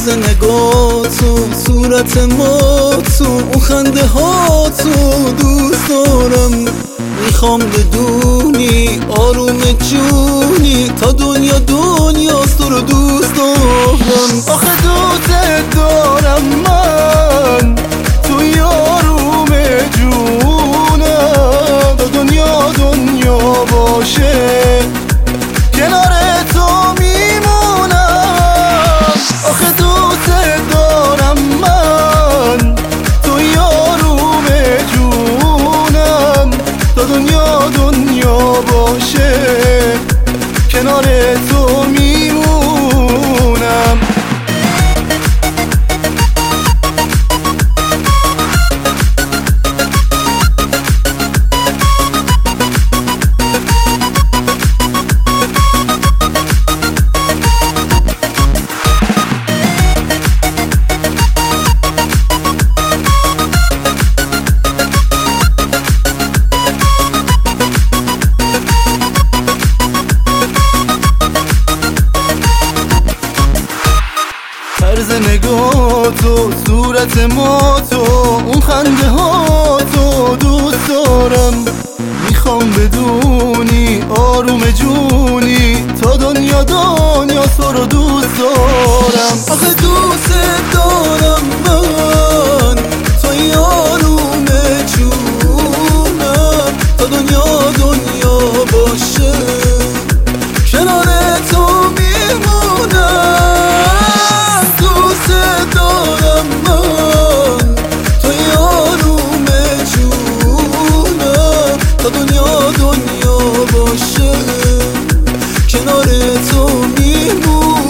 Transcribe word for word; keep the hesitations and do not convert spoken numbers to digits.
طرز نگاه تو، صورت ما تو، اون خنده ها تو دوست دارم. میخوام بدونی آروم جونی تا دنیا دنیاست، تو رو دوست دارم. آخه دوست دارم من توی آروم جونم، تا دنیا دنیا باشه کنار تو میمونم. آخه دوست دارم من توی آروم جونم، تا دنیا دنیا باشه کنار تو میمونم. طرز نگاه تو، صورت ما تو، اون خنده ها تو دوست دارم. میخوام بدونی آروم جونی تا دنیا دنیا تو رو دوست دارم. آخه دوست دارم من توی آروم جونم، تا دنیا دنیا باشه کنار تو میمونم. دوست دارم من توی آروم جونم، تا دنیا دنیا باشه کنار تو میمونم.